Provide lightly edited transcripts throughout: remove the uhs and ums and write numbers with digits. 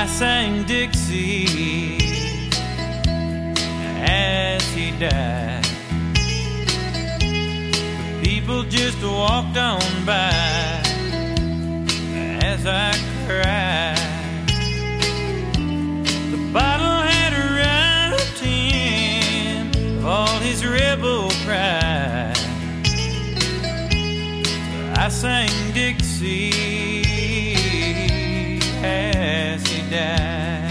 I sang Dixie as he died. The people just walked on by as I cried. The bottle had robbed him of all his rebel pride. I sang Dixie as he died.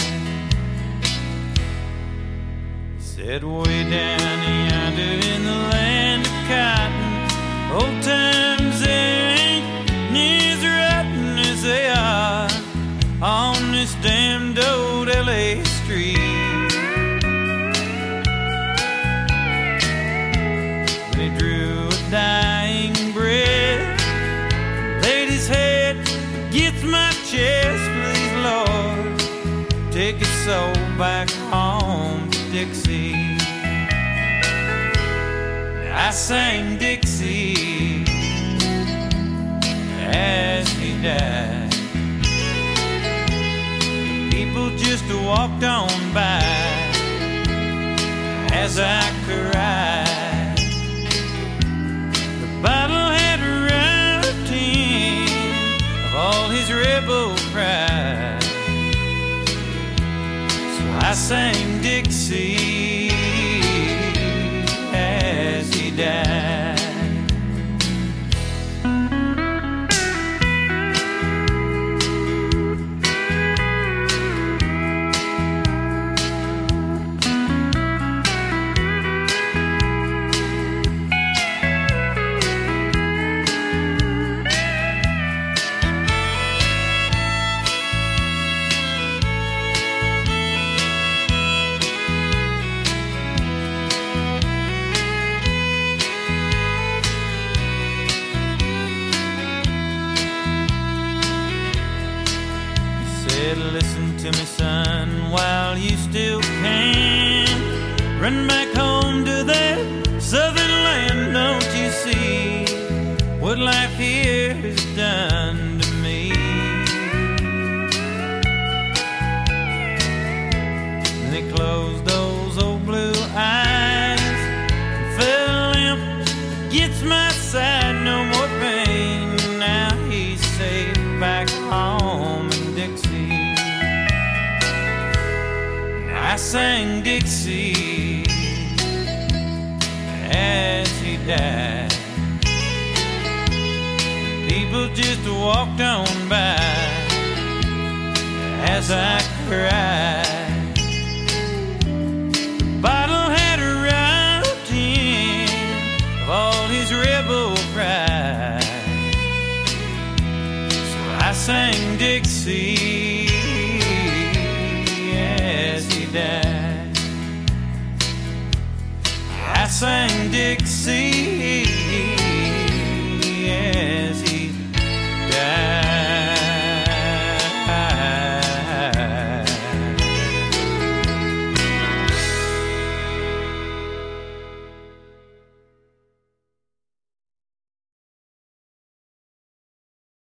He said, way down yonder in the land of cotton, old times there ain't near as rotten as they are on this damned old LA street. Then he drew a dying breath, laid his head against my chest. Please, Lord, take his soul back home to Dixie. I sang Dixie as he died. The people just walked on by as I cried. The bottle had robbed him of all his rebel pride. So I sang Dixie as he died. Listen to me, son, while you still can. Run back home to that southern land. Don't you see what life here has done to me? And they closed those old blue eyes and fell limp against my side. No more pain. Now he's safe back home in Dixie. I sang Dixie as he died. People just walked on by as I cried. The bottle had robbed him of all his rebel pride. So I sang Dixie as he died. I sang Dixie